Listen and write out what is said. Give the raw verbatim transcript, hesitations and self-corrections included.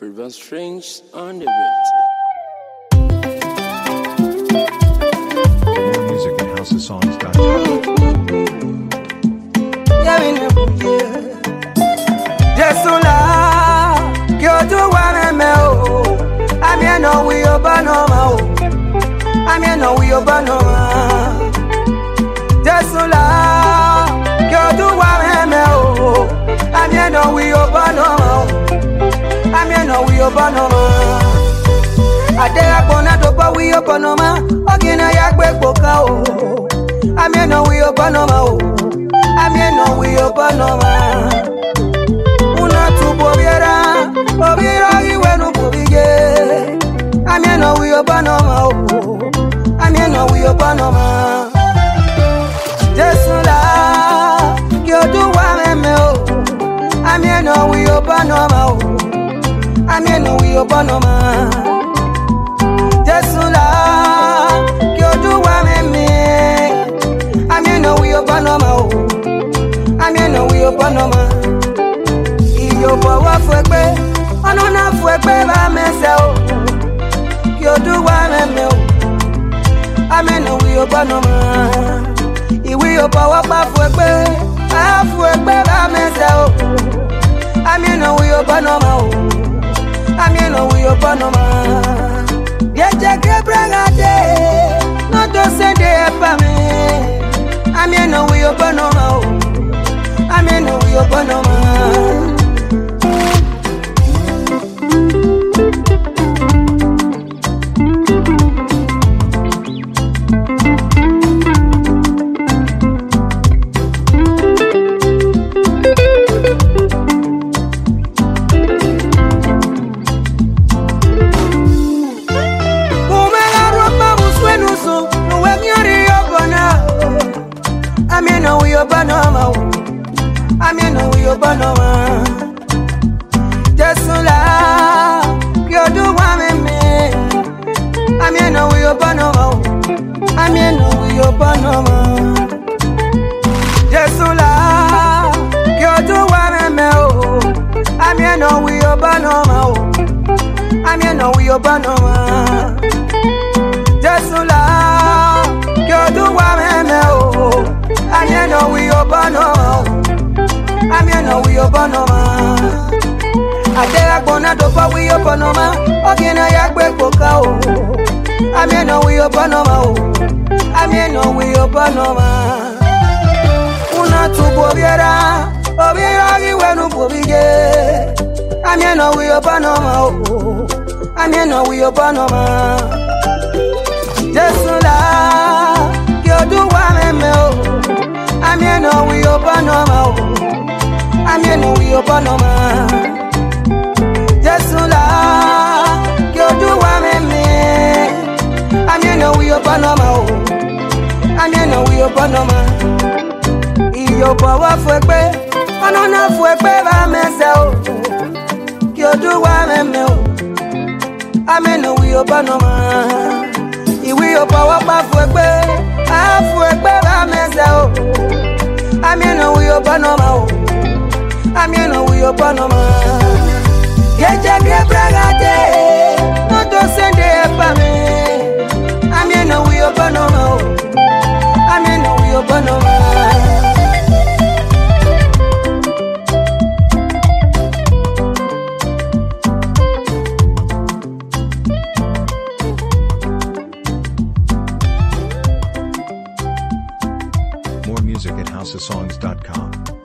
Freeman Strange on the beat. More music at house of songs dot com. Jesula, kyoto waneme o. Amie no we obanoma o. Amie no we obanoma. Jesula, kyoto waneme o. Amie no we obanoma o. Amie no we obanoma. Ade akona dopa we obanoma. Ogina yakwe poka o. Amie no we obanoma o. Amie no we obanoma. Bobiera, bobiera, iwe no bobige. Amie no we obanoma o. Amie no we obanoma. Jesula, kyoto waneme o. Amie no we obanoma o. Amie no we obanoma. Jesula, kyoto waneme. Amie no we obanoma o. Amie no we obanoma. Yo power fwekpe, ono na fwekpe ba mese o. Kyo duwa meme o. Ameno wi obanoma. Iwi yo power pa fwekpe, a fwekpe ba mese o. Ameno wi obanoma o. Ameno wi obanoma. Yeje kebragade, no to sende epa me. Ameno wi obanoma o. Ameno wi obanoma. Ameno we obanoma o. Ameno we obanoma. Jesula, kyoto waneme. Ameno we obanoma o. Ameno we obanoma. Jesula, kyoto waneme o. Ameno we obanoma o. Ameno we obanoma. Jesula, kyoto waneme o. Amie no we obanoma. Amie no we obanoma. Ade akona dopa we obanoma. Ogina yakwe poka o. Amie no we obanoma o. Amie no we obanoma. Una tu bobiera, bobiera iwe no bobige. Amie no we obanoma o. Amie no we obanoma. Jesula, kyoto waneme o. Amie no we obanoma o. Amie no we obanoma. Jesula, kyoto waneme. Amie no we obanoma o. Amie no we obanoma. Iyo power fwekpe, ono na fwekpe ba mese o. Kyoto waneme o. Amie no we obanoma. Iwi yo power pa fwekpe, a fwekpe ba mese o. Amie no we obanoma o. Amie no we obanoma. Yeje kebragade, no to sende epa me. Amie no we obanoma o. Amie no we obanoma. More music at house of songs dot com.